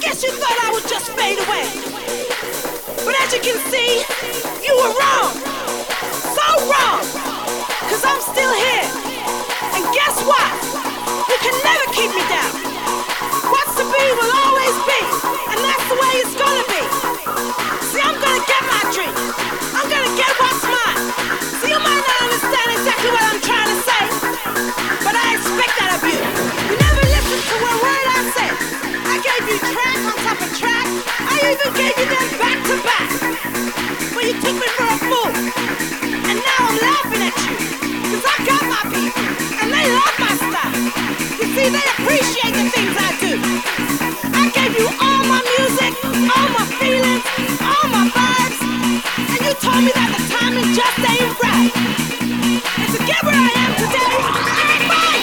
guess you thought I would just fade away. But as you can see, you were wrong. So wrong. Cause I'm still here. And guess what? You can never keep me down. What's to be will always be. And that's the way it's gonna be. See, I'm gonna get my dream. I'm gonna get what's mine. See, you might not understand exactly what I'm trying to say, but I expect that of you. You never listened to a word I said. I gave you track on top of track. I even gave you them back to back. But you took me for a fool. And now I'm laughing at you. Cause I got my people. And they love my style. You see, they appreciate the things I do. I gave you all my music, all my feelings, all my vibes. And you told me that the timing just ain't right. And to get where I am today, I ain't fine.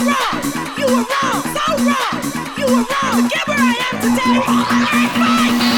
You were wrong, so wrong. You were wrong. Get where I am today. I ain't fine.